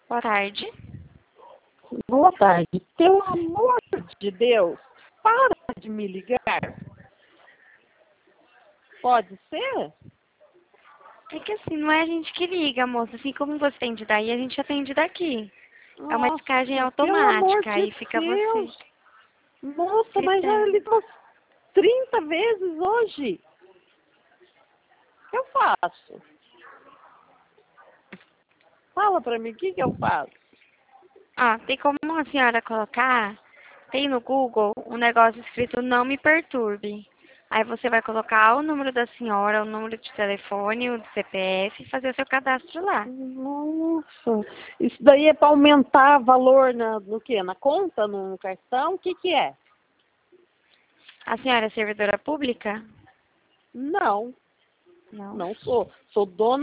Boa tarde. Boa tarde. Pelo amor de Deus, para de me ligar. Pode ser? É que assim, não é a gente que liga, moça. Assim como você atende daí, a gente atende daqui. É uma descagem Nossa, pelo amor automática, aí de fica você. Deus. Nossa, mas já Gritando. ligou 30 vezes hoje. O que eu faço? Fala pra mim, o que eu faço? Ah, tem como a senhora colocar, tem no Google um negócio escrito não me perturbe. Aí você vai colocar o número da senhora, o número de telefone, o CPF e fazer o seu cadastro lá. Nossa, isso daí é para aumentar valor no quê? Na conta, no cartão? O que é? A senhora é servidora pública? Não, Não. não sou. Sou dona